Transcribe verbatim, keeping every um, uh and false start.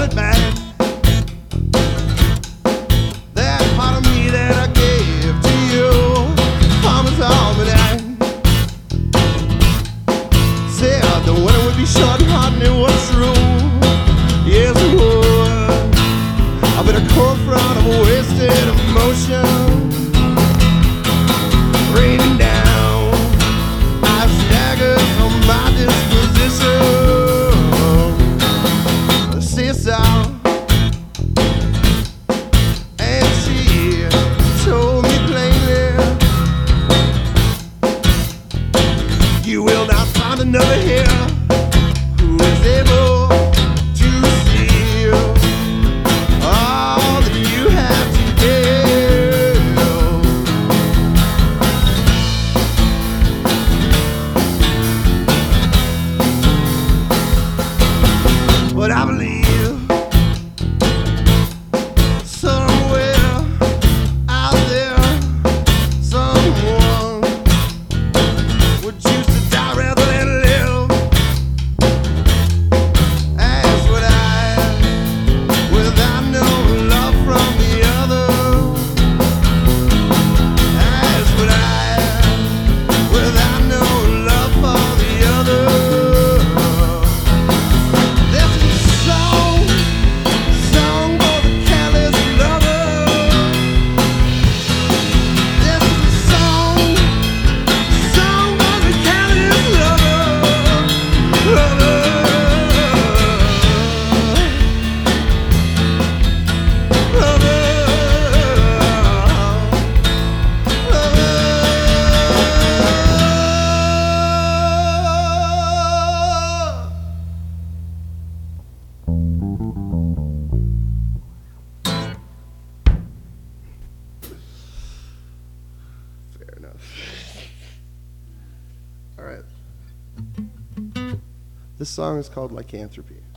want it back. That part of me that I gave to you, promise all but I said the winter would be short and hot, and it was true. Yes, it would. I've been a cold front of a wasted emotion raining down. I staggered on my disposition. Sister, and she told me plainly, you will not find another here who is able to see all that you have to give. But I believe somewhere out there, someone would choose to die rather than live. As would I, without no love from the other. As would I, without no love for the other. This is a song, song for the careless lover. This is a song, song for the careless lover. Lover. Fair enough. All right. This song is called Lycanthropy.